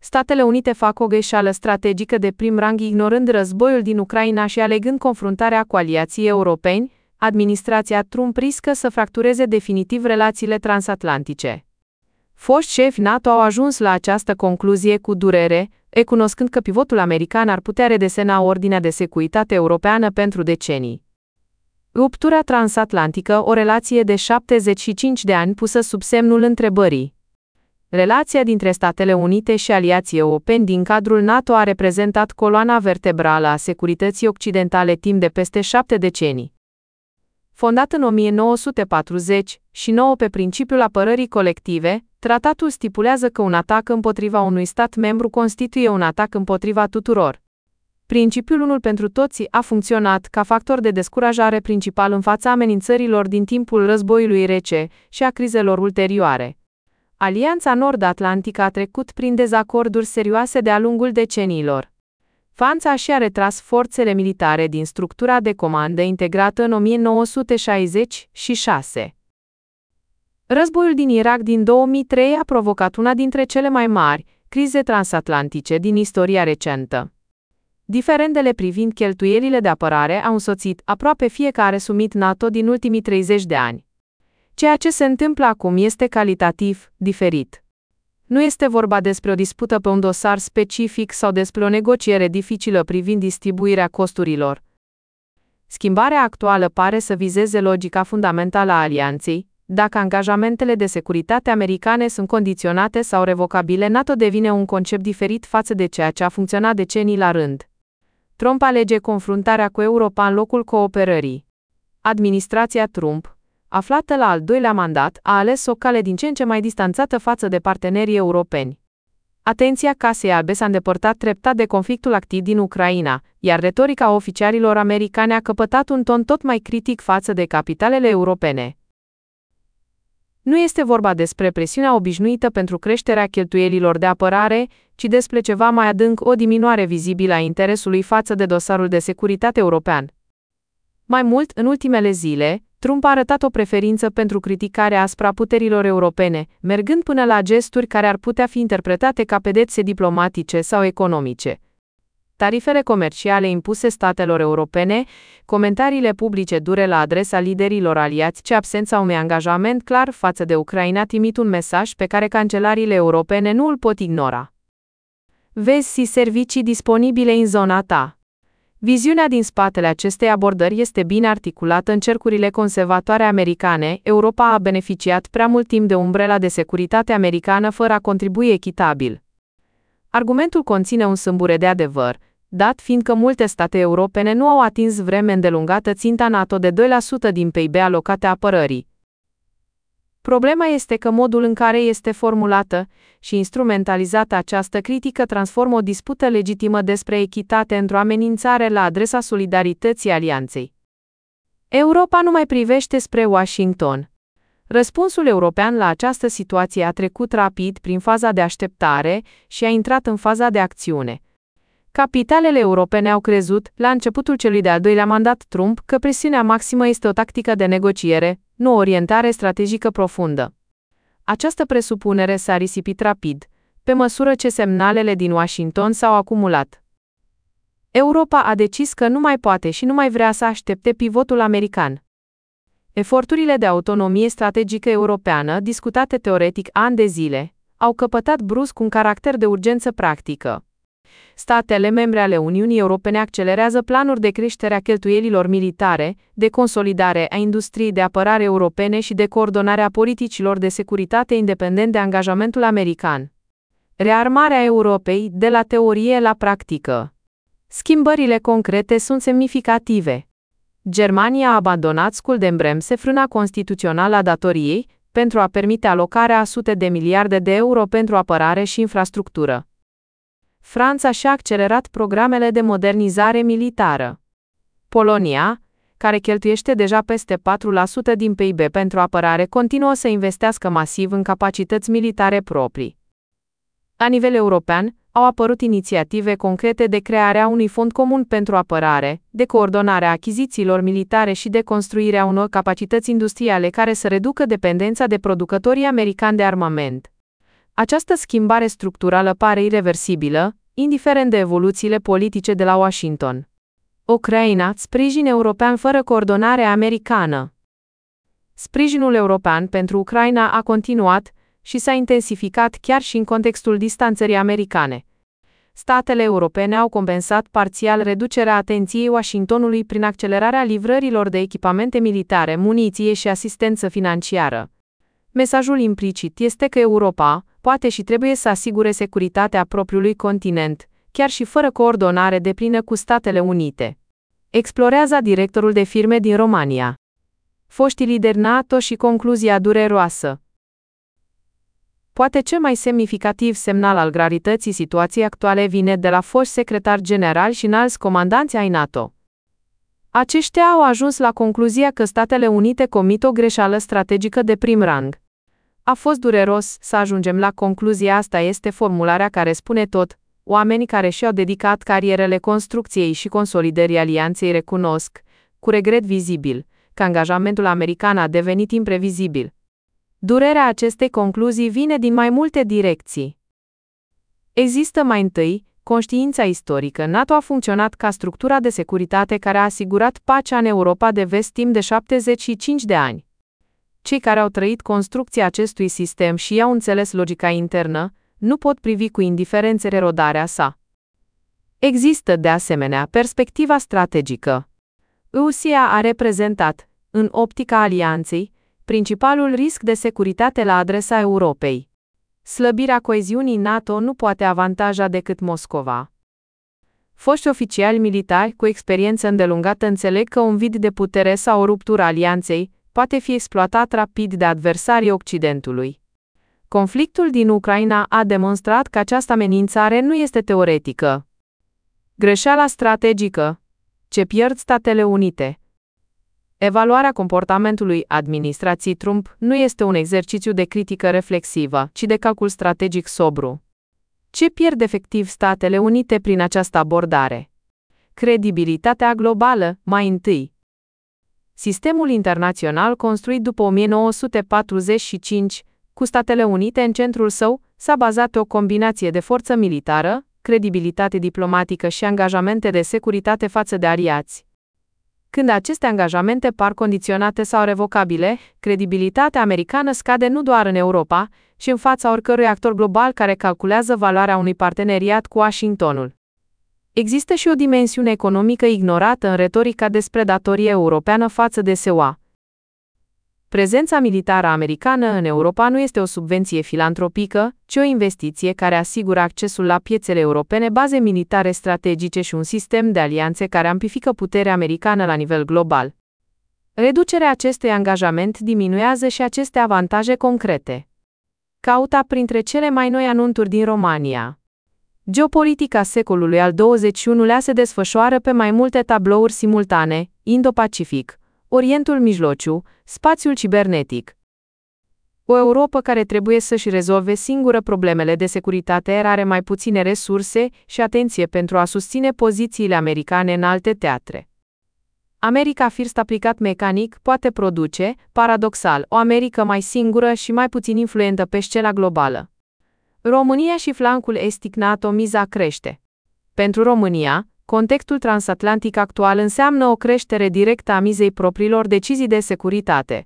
Statele Unite fac o greșeală strategică de prim rang ignorând războiul din Ucraina și alegând confruntarea cu aliații europeni. Administrația Trump riscă să fractureze definitiv relațiile transatlantice. Foști șefi NATO au ajuns la această concluzie cu durere, recunoscând că pivotul american ar putea redesena ordinea de securitate europeană pentru decenii. Ruptura transatlantică, o relație de 75 de ani pusă sub semnul întrebării. Relația dintre Statele Unite și aliații europeni din cadrul NATO a reprezentat coloana vertebrală a securității occidentale timp de peste 7 decenii. Fondat în 1949 pe principiul apărării colective, tratatul stipulează că un atac împotriva unui stat membru constituie un atac împotriva tuturor. Principiul unul pentru toți a funcționat ca factor de descurajare principal în fața amenințărilor din timpul războiului rece și a crizelor ulterioare. Alianța Nord-Atlantică a trecut prin dezacorduri serioase de-a lungul deceniilor. Franța și-a retras forțele militare din structura de comandă integrată în 1966. Războiul din Irak din 2003 a provocat una dintre cele mai mari crize transatlantice din istoria recentă. Diferendele privind cheltuielile de apărare au însoțit aproape fiecare summit NATO din ultimii 30 de ani. Ceea ce se întâmplă acum este calitativ diferit. Nu este vorba despre o dispută pe un dosar specific sau despre o negociere dificilă privind distribuirea costurilor. Schimbarea actuală pare să vizeze logica fundamentală a alianței. Dacă angajamentele de securitate americane sunt condiționate sau revocabile, NATO devine un concept diferit față de ceea ce a funcționat decenii la rând. Trump alege confruntarea cu Europa în locul cooperării. Administrația Trump, aflată la al doilea mandat, a ales o cale din ce în ce mai distanțată față de partenerii europeni. Atenția Casei Albe s-a îndepărtat treptat de conflictul activ din Ucraina, iar retorica oficialilor americani a căpătat un ton tot mai critic față de capitalele europene. Nu este vorba despre presiunea obișnuită pentru creșterea cheltuielilor de apărare, ci despre ceva mai adânc, o diminuare vizibilă a interesului față de dosarul de securitate european. Mai mult, în ultimele zile, Trump a arătat o preferință pentru criticarea asupra puterilor europene, mergând până la gesturi care ar putea fi interpretate ca pedepse diplomatice sau economice. Tarifele comerciale impuse statelor europene, comentariile publice dure la adresa liderilor aliați și absența unui angajament clar față de Ucraina trimit un mesaj pe care cancelariile europene nu îl pot ignora. Vezi servicii disponibile în zona ta. Viziunea din spatele acestei abordări este bine articulată în cercurile conservatoare americane. Europa a beneficiat prea mult timp de umbrela de securitate americană fără a contribui echitabil. Argumentul conține un sâmbure de adevăr, dat fiind că multe state europene nu au atins vreme îndelungată ținta NATO de 2% din PIB alocate apărării. Problema este că modul în care este formulată și instrumentalizată această critică transformă o dispută legitimă despre echitate într-o amenințare la adresa solidarității alianței. Europa nu mai privește spre Washington. Răspunsul european la această situație a trecut rapid prin faza de așteptare și a intrat în faza de acțiune. Capitalele europene au crezut, la începutul celui de-al doilea mandat Trump, că presiunea maximă este o tactică de negociere, nu o orientare strategică profundă. Această presupunere s-a risipit rapid, pe măsură ce semnalele din Washington s-au acumulat. Europa a decis că nu mai poate și nu mai vrea să aștepte pivotul american. Eforturile de autonomie strategică europeană, discutate teoretic ani de zile, au căpătat brusc un caracter de urgență practică. Statele membre ale Uniunii Europene accelerează planuri de creștere a cheltuielilor militare, de consolidare a industriei de apărare europene și de coordonare a politicilor de securitate independent de angajamentul american. Rearmarea Europei, de la teorie la practică. Schimbările concrete sunt semnificative. Germania a abandonat Schuldenbremse, frâna constituțională a datoriei, pentru a permite alocarea a sute de miliarde de euro pentru apărare și infrastructură. Franța și-a accelerat programele de modernizare militară. Polonia, care cheltuiește deja peste 4% din PIB pentru apărare, continuă să investească masiv în capacități militare proprii. La nivel european, au apărut inițiative concrete de crearea unui fond comun pentru apărare, de coordonare a achizițiilor militare și de construirea unor capacități industriale care să reducă dependența de producătorii americani de armament. Această schimbare structurală pare ireversibilă, indiferent de evoluțiile politice de la Washington. Ucraina, sprijin european fără coordonare americană. Sprijinul european pentru Ucraina a continuat și s-a intensificat chiar și în contextul distanțării americane. Statele europene au compensat parțial reducerea atenției Washingtonului prin accelerarea livrărilor de echipamente militare, muniție și asistență financiară. Mesajul implicit este că Europa poate și trebuie să asigure securitatea propriului continent, chiar și fără coordonare deplină cu Statele Unite. Explorează directorul de firme din România. Foștii lideri NATO și concluzia dureroasă. Poate cel mai semnificativ semnal al gravității situației actuale vine de la foști secretari generali și înalți comandanți ai NATO. Aceștia au ajuns la concluzia că Statele Unite comit o greșeală strategică de prim rang. A fost dureros să ajungem la concluzia asta, este formularea care spune tot. Oamenii care și-au dedicat carierele construcției și consolidării alianței recunosc, cu regret vizibil, că angajamentul american a devenit imprevizibil. Durerea acestei concluzii vine din mai multe direcții. Există mai întâi conștiința istorică. NATO a funcționat ca structura de securitate care a asigurat pacea în Europa de Vest timp de 75 de ani. Cei care au trăit construcția acestui sistem și i-au înțeles logica internă, nu pot privi cu indiferență erodarea sa. Există, de asemenea, perspectiva strategică. Rusia a reprezentat, în optica alianței, principalul risc de securitate la adresa Europei. Slăbirea coeziunii NATO nu poate avantaja decât Moscova. Foști oficiali militari cu experiență îndelungată înțeleg că un vid de putere sau o ruptură a alianței poate fi exploatat rapid de adversarii Occidentului. Conflictul din Ucraina a demonstrat că această amenințare nu este teoretică. Greșeala strategică. Ce pierd Statele Unite? Evaluarea comportamentului administrației Trump nu este un exercițiu de critică reflexivă, ci de calcul strategic sobru. Ce pierd efectiv Statele Unite prin această abordare? Credibilitatea globală, mai întâi. Sistemul internațional construit după 1945, cu Statele Unite în centrul său, s-a bazat pe o combinație de forță militară, credibilitate diplomatică și angajamente de securitate față de aliați. Când aceste angajamente par condiționate sau revocabile, credibilitatea americană scade nu doar în Europa, ci în fața oricărui actor global care calculează valoarea unui parteneriat cu Washingtonul. Există și o dimensiune economică ignorată în retorica despre datorie europeană față de SUA. Prezența militară americană în Europa nu este o subvenție filantropică, ci o investiție care asigură accesul la piețele europene, baze militare strategice și un sistem de alianțe care amplifică puterea americană la nivel global. Reducerea acestui angajament diminuează și aceste avantaje concrete. Cauta printre cele mai noi anunțuri din România. Geopolitica secolului al XXI-lea se desfășoară pe mai multe tablouri simultane: Indo-Pacific, Orientul Mijlociu, spațiul cibernetic. O Europă care trebuie să-și rezolve singură problemele de securitate are mai puține resurse și atenție pentru a susține pozițiile americane în alte teatre. America first aplicat mecanic poate produce, paradoxal, o Americă mai singură și mai puțin influentă pe scena globală. România și flancul estic NATO, miza crește. Pentru România, contextul transatlantic actual înseamnă o creștere directă a mizei propriilor decizii de securitate.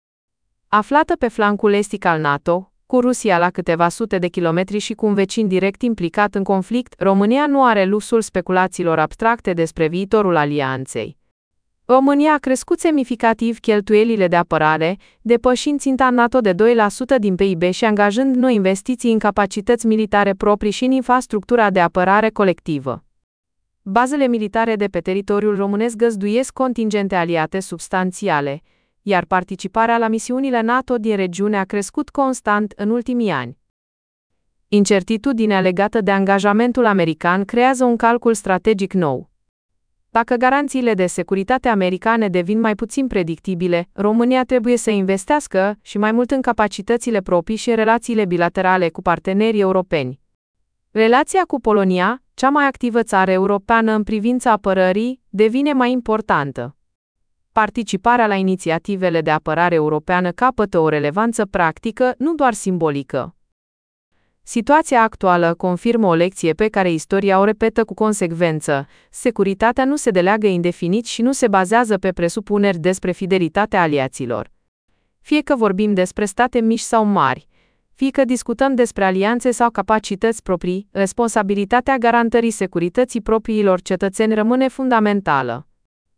Aflată pe flancul estic al NATO, cu Rusia la câteva sute de kilometri și cu un vecin direct implicat în conflict, România nu are luxul speculațiilor abstracte despre viitorul alianței. România a crescut semnificativ cheltuielile de apărare, depășind ținta NATO de 2% din PIB și angajând noi investiții în capacități militare proprii și în infrastructura de apărare colectivă. Bazele militare de pe teritoriul românesc găzduiesc contingente aliate substanțiale, iar participarea la misiunile NATO din regiune a crescut constant în ultimii ani. Incertitudinea legată de angajamentul american creează un calcul strategic nou. Dacă garanțiile de securitate americane devin mai puțin predictibile, România trebuie să investească și mai mult în capacitățile proprii și în relațiile bilaterale cu partenerii europeni. Relația cu Polonia, cea mai activă țară europeană în privința apărării, devine mai importantă. Participarea la inițiativele de apărare europeană capătă o relevanță practică, nu doar simbolică. Situația actuală confirmă o lecție pe care istoria o repetă cu consecvență. Securitatea nu se deleagă indefinit și nu se bazează pe presupuneri despre fidelitatea aliaților. Fie că vorbim despre state mici sau mari, fie că discutăm despre alianțe sau capacități proprii, responsabilitatea garantării securității propriilor cetățeni rămâne fundamentală.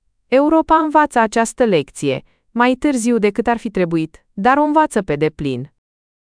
Europa învață această lecție, mai târziu decât ar fi trebuit, dar o învață pe deplin.